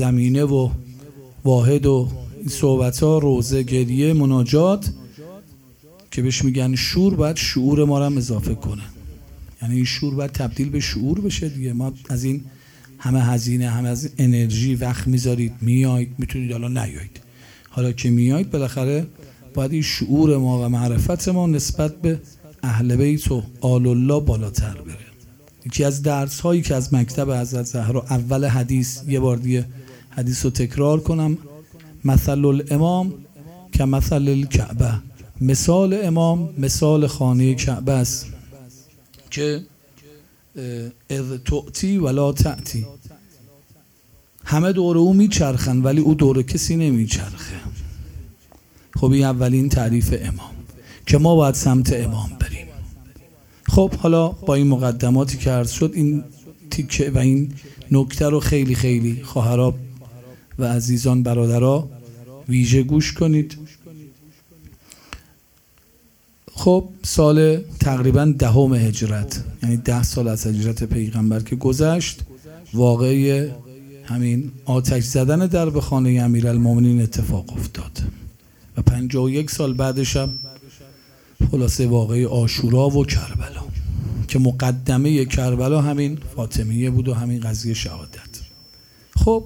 زمینه و واحد و این صحبت ها، روزه، گریه، مناجات که بهش میگن شور، باید شعور ما رو هم اضافه کنه. یعنی این شور باید تبدیل به شعور بشه دیگه. ما از این همه هزینه، همه از انرژی وقت میذارید، میایید، میتونید حالا نیایید، حالا که میایید بالاخره باید این شعور ما و معرفت ما نسبت به اهل بیت و آل الله بالاتر بره. یکی از درس هایی که از مکتب حضرت زهرا، اول حدیث، یه بار دیگه حدیث رو تکرار کنم، مثل الامام که مثل الکعبه، مثال امام مثال خانه کعبه است که اذ تؤتی ولا تأتی، همه دور او میچرخن ولی او دور کسی نمیچرخه. خب این اولین تعریف امام که ما باید سمت امام بریم. خب حالا با این مقدماتی که عرض شد، این تیکه و این نکته رو خیلی خیلی خواهرها و عزیزان برادرها ویژه گوش کنید. خب سال تقریبا 10 هجرت، یعنی 10 سال از هجرت پیغمبر که گذشت، واقعی همین آتش زدن درب خانه امیرالمومنین اتفاق افتاد و 51 سال بعدش هم خلاصه واقعی عاشورا و کربلا که مقدمه کربلا همین فاطمیه بود و همین قضیه شهادت. خب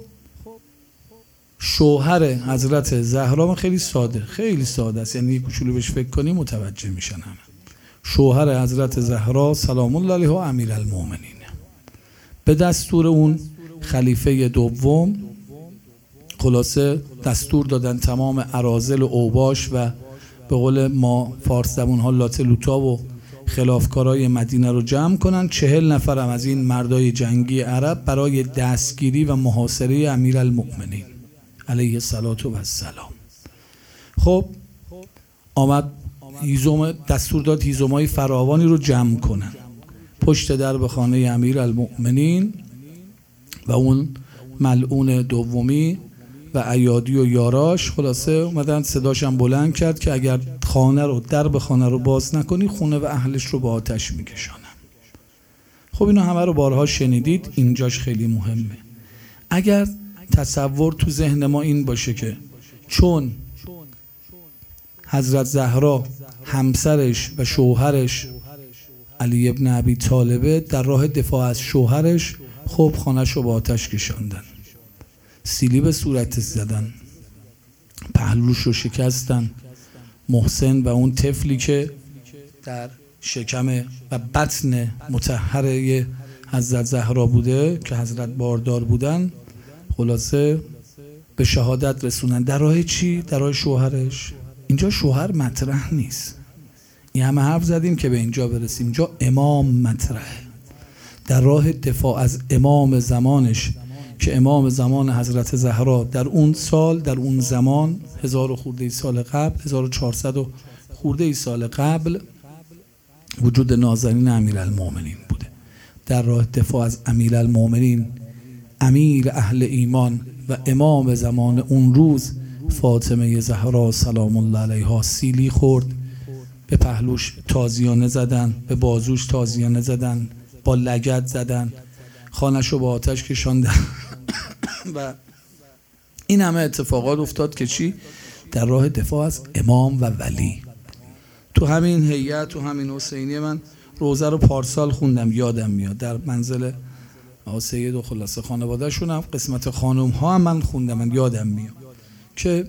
شوهر حضرت زهرا خیلی ساده است، یعنی کوچولو بهش فکر کنی متوجه میشن همه. شوهر حضرت زهرا سلام الله علیها امیرالمومنین، به دستور اون خلیفه دوم خلاصه دستور دادن تمام اراذل و اوباش و به قول ما فارس زبون ها لاته لوتا و خلافکارای مدینه رو جمع کنن. 40 نفرم از این مردای جنگی عرب برای دستگیری و محاصره امیرالمومنین علیه الصلاة و السلام. خب آمد هیزم، دستور داد هیزمای فراوانی رو جمع کنن پشت درب خانه امیرالمومنین و اون ملعون دومی و ایادی و یاراش خلاصه اومدن صداشم بلند کرد که اگر درب خانه رو باز نکنی خونه و اهلش رو با آتش میکشانم. خب اینو همه رو بارها شنیدید، اینجاش خیلی مهمه. اگر تصور تو ذهن ما این باشه که چون حضرت زهرا همسرش و شوهرش علی ابن ابی طالبه در راه دفاع از شوهرش خب خانه‌ش رو با آتش کشاندن، سیلی به صورتش زدن، پهلوش رو شکستن، محسن و اون طفلی که در شکم و بطن مطهره حضرت زهرا بوده که حضرت باردار بودن خلاصه به شهادت رسونن. در راه چی؟ در راه شوهرش. اینجا شوهر مطرح نیست، این همه حرف زدیم که به اینجا برسیم. اینجا امام مطرحه، در راه دفاع از امام زمانش که امام زمان حضرت زهرا در اون سال، در اون زمان 1000 خورده سال قبل، 1400 خورده سال قبل وجود نازنین امیرالمومنین بوده. در راه دفاع از امیرالمومنین، امیر اهل ایمان و امام زمان اون روز فاطمه زهرا سلام الله علیها سیلی خورد، به پهلوش تازیانه زدن، به بازوش تازیانه زدن، با لگد زدن، خانه‌شو با آتش کشاندن و این همه اتفاقات افتاد که چی؟ در راه دفاع از امام و ولی. تو همین هیئت، تو همین حسینیه من روزه رو پارسال خوندم، یادم میاد در منزل سید و خلاصه خانواده شونم، قسمت خانم ها هم من خوندم، من یادم میاد که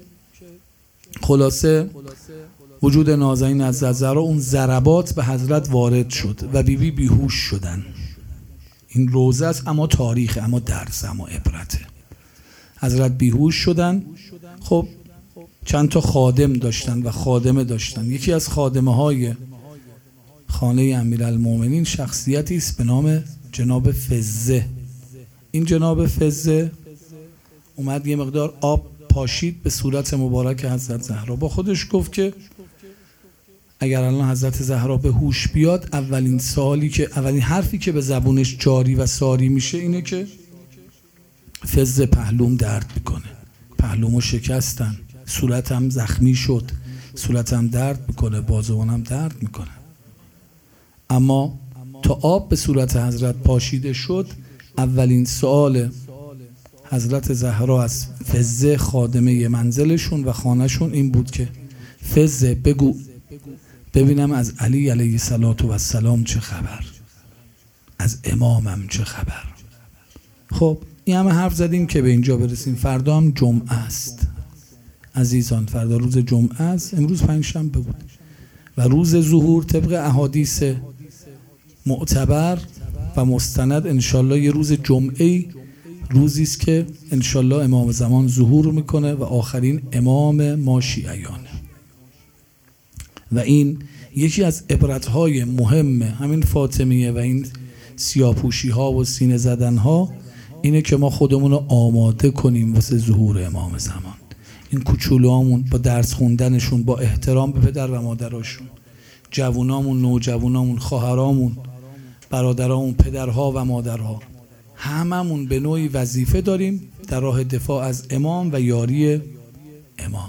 خلاصه وجود نازنین از زهرا، اون ضربات به حضرت وارد شد و بیبی بیهوش شدن. این روزه است، اما تاریخ، اما درس، اما عبرته. حضرت بیهوش شدن. خب چند تا خادم داشتن و خادمه داشتن. یکی از خادمه های خانه امیرالمومنین شخصیتی است به نام جناب فزه. این جناب فزه اومد یه مقدار آب پاشید به صورت مبارک حضرت زهرا، با خودش گفت که اگر الان حضرت زهرا به هوش بیاد، اولین حرفی که به زبونش جاری و ساری میشه اینه که فزه پهلوم درد میکنه، پهلومو شکستن، صورتم زخمی شد، صورتم درد میکنه، بازوانم درد میکنه. اما تا آب به صورت حضرت پاشیده شد، اولین سوال حضرت زهرا از فزه خادمه منزلشون و خانهشون این بود که فزه بگو ببینم از علی علیه السلام چه خبر، از امامم چه خبر. خب این همه حرف زدیم که به اینجا برسیم. فردا هم جمعه است عزیزان، فردا روز جمعه است، امروز پنجشنبه بود و روز ظهور طبق احادیث معتبر و مستند انشالله یه روز جمعه، روزی است که انشالله امام زمان ظهور میکنه و آخرین امام ما شیعیانه و این یکی از عبرتهای مهم همین فاطمیه و این سیاپوشی ها و سینه زدن ها اینه که ما خودمون رو آماده کنیم واسه ظهور امام زمان. این کوچولوامون با درس خوندنشون، با احترام به پدر و مادراشون، جوونامون، نوجوونامون، خواهرامون، برادرامون، پدرها و مادرها، هممون به نوعی وظیفه داریم در راه دفاع از امام و یاری امام.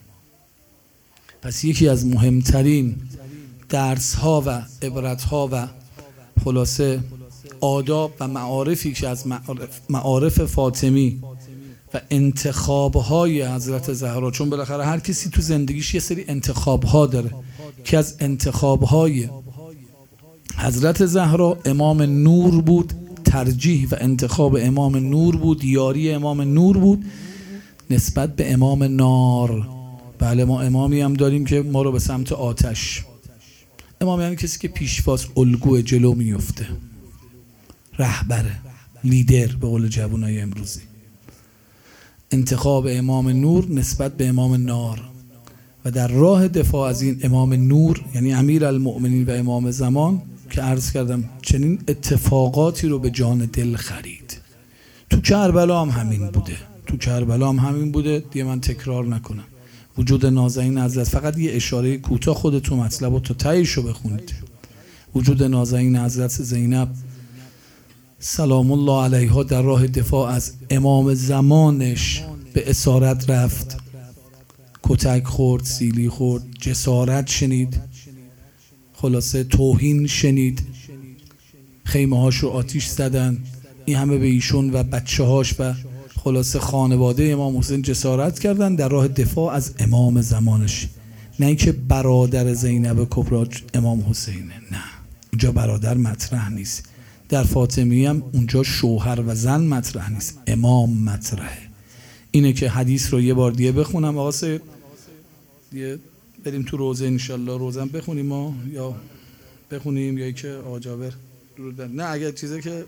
پس یکی از مهمترین درس ها و عبرت ها و خلاصه آداب و معارفی که از معارف فاطمی و انتخاب های حضرت زهرا، چون بالاخره هر کسی تو زندگیش یه سری انتخاب ها داره که از انتخاب های حضرت زهرا امام نور بود، ترجیح و انتخاب امام نور بود، یاری امام نور بود نسبت به امام نار. بله ما امامی هم داریم که ما رو به سمت آتش، امام یعنی کسی که پیشواز، الگو، جلو میفته، رهبره، لیدر به قول جوانای امروزی. انتخاب امام نور نسبت به امام نار و در راه دفاع از این امام نور یعنی امیر المؤمنین و امام زمان که عرض کردم چنین اتفاقاتی رو به جان دل خرید. تو کربلا هم همین بوده، دیگه من تکرار نکنم. وجود نازنین حضرت، فقط یه اشاره کوتاه خودتون مطلب رو تا تهیشو بخونید. وجود نازنین حضرت زینب سلام الله علیها در راه دفاع از امام زمانش به اسارت رفت، کتک خورد، سیلی خورد، جسارت شنید، خلاصه توهین شنید، خیمه هاش رو آتیش زدن، این همه به ایشون و بچه هاش و خلاصه خانواده امام حسین جسارت کردن در راه دفاع از امام زمانش. نه اینکه برادر زینب کبری امام حسینه، نه اونجا برادر مطرح نیست. در فاطمی هم اونجا شوهر و زن مطرح نیست، امام مطرحه. اینه که حدیث رو یه بار دیگه بخونم آقا سید، دیگه بریم تو روزه انشالله. روزم بخونیم ما یا بخونیم یا که آقا جابر نه اگر چیزه که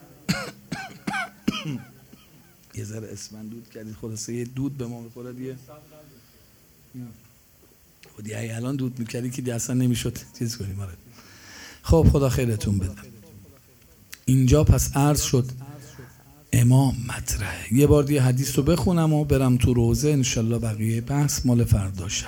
یه ذره اسمن دود کردید، خلاصه یه دود به ما میخوره دیگه دیگه الان دود میکردی که دیگه اصلا نمیشد چیز کنیم. خب خدا خیرتون بده. اینجا پس عرض شد امام مطرحه. یه بار دیگه حدیث رو بخونم و برم تو روزه انشالله، بقیه بحث مال فردا شب.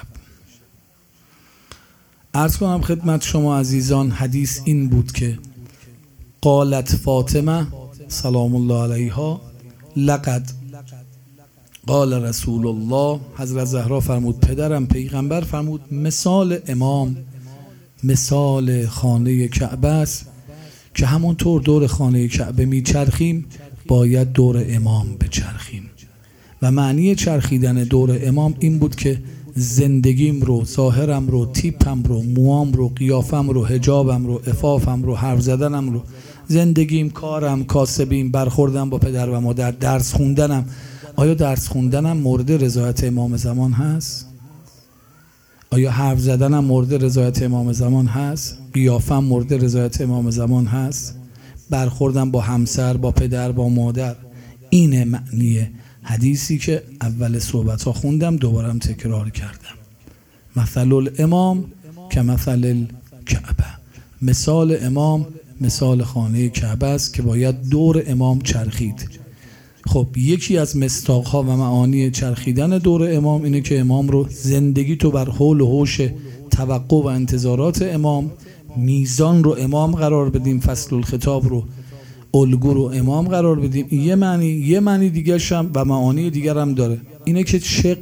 عرض کنم خدمت شما عزیزان، حدیث این بود که قالت فاطمه سلام الله علیها لقد قال رسول الله، حضرت زهرا فرمود پدرم پیغمبر فرمود مثال امام مثال خانه کعبه است که همونطور دور خانه کعبه میچرخیم باید دور امام بچرخیم. و معنی چرخیدن دور امام این بود که زندگیم رو، ظاهرم رو، تیپم رو، موام رو، قیافم رو، حجابم رو، عفافم رو، حرف زدنم رو، زندگیم، کارم، کاسبیم، برخوردم با پدر و مادر، درس خوندنم. آیا درس خوندنم مورد رضایت امام زمان هست؟ آیا حرف زدنم مورد رضایت امام زمان هست؟ قیافم مورد رضایت امام زمان هست؟ برخوردم با همسر، با پدر، با مادر؟ اینه معنی حدیثی که اول صحبت ها خوندم، دوبارم تکرار کردم. مثل الامام که مثل الکعبه، مثال امام مثال خانه کعبه است که باید دور امام چرخید. خب یکی از مصداق‌ها و معانی چرخیدن دور امام اینه که امام رو زندگی تو بر حول و حوش توقع و انتظارات امام، میزان رو امام قرار بدیم، فصل الخطاب رو، الگو رو امام قرار بدیم. یه معنی دیگه هم و معانی دیگر هم داره، اینه که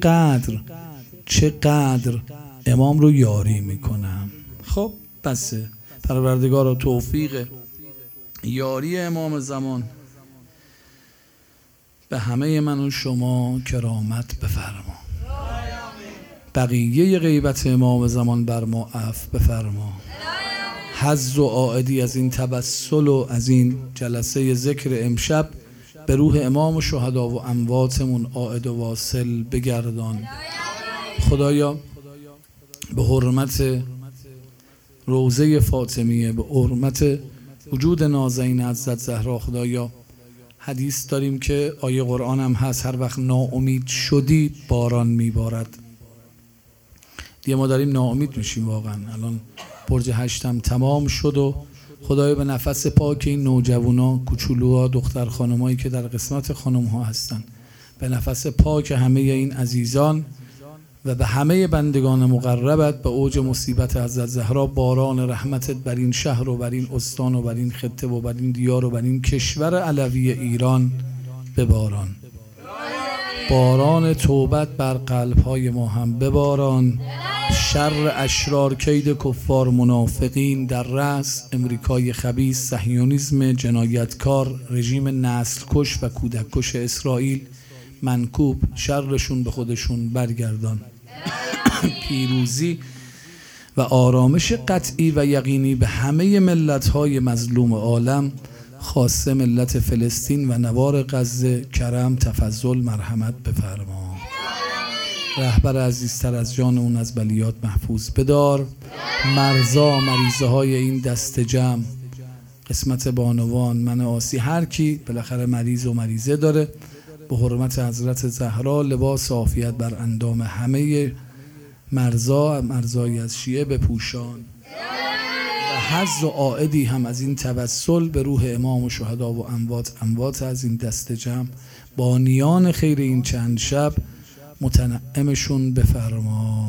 چقدر امام رو یاری میکنم. خب بسه پروردگار توفیق یاری امام زمان به همه من و شما کرامت بفرما. بقیه غیبت امام زمان بر ما عفو بفرما. حظ و عائدی از این توسل و از این جلسه ذکر امشب به روح امام و شهدا و امواتمون عائد و واصل بگردان. خدایا به حرمت روضه فاطمیه، به حرمت وجود نازنین حضرت زهرا، خدایا حدیث داریم که آیه قرآن هم هست، هر وقت ناامید شدی باران میبارد. دیگه ما داریم ناامید میشیم واقعا. الان برج 8 هم تمام شد و خدایا به نفس پاک این نوجوانا، کوچولوها، دختر خانمایی که در قسمت خانم ها هستن، به نفس پاک همه این عزیزان و به همه بندگان مقربت، به اوج مصیبت حضرت زهرا باران رحمتت بر این شهر و بر این استان و بر این خطه و بر این دیار و بر این کشور علوی ایران بباران. باران توبت بر قلب‌های ما هم بباران. شر اشرار، کید کفار، منافقین در رأس، امریکای خبیث، صهیونیسم جنایتکار، رژیم نسل کش و کودک کش اسرائیل منکوب، شرشون به خودشون برگردان. پیروزی و آرامش قطعی و یقینی به همه ملت‌های مظلوم عالم، خاصه ملت فلسطین و نوار غزه، کرم، تفضل، مرحمت بفرما. رهبر عزیزتر از جان اون از بلیات محفوظ بدار. مرزا، مریضه های این دست جمع، قسمت بانوان، من آسی، هر کی بالاخره مریض و مریضه داره، به حرمت حضرت زهرا لباس عافیت بر اندام همه مرزای از شیعه بپوشان. و حظ و عائدی هم از این توسل به روح امام و شهدا و اموات از این دست جمع، بانیان خیر این چند شب، متنعمشون بفرما.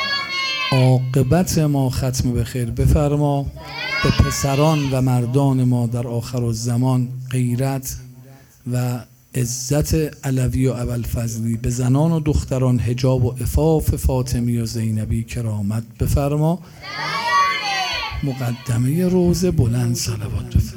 عاقبت ما ختم به خیر بفرما. به پسران و مردان ما در آخر الزمان غیرت و عزت علوی و ابوالفضلی، به زنان و دختران حجاب و عفاف فاطمی و زینبی کرامت بفرما. مقدمه روضه بلند صلوات بفرما.